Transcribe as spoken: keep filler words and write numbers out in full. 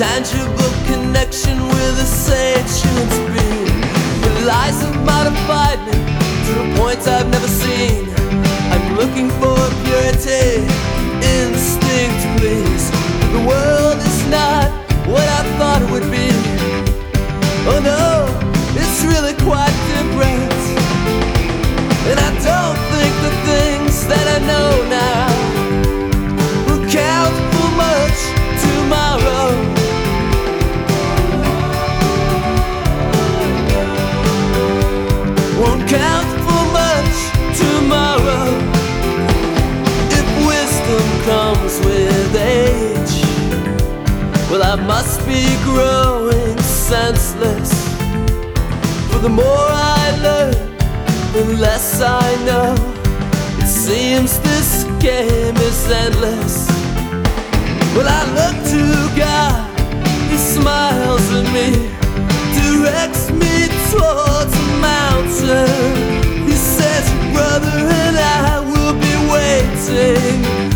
tangible connection with a sentient being. The lies have modified me to a point I've never seen. I'm looking for purity, instinct, please. The world is not what I thought it would be. Oh no, it's really quite different. And I don't think the things that I know now will count for much tomorrow. Won't count for much tomorrow. If wisdom comes with age, well, I must be growing senseless. For the more I learn, the less I know. It seems this game is endless. Well, I look to God, He smiles at me, directs me towards a mountain. He says, brother, and I will be waiting.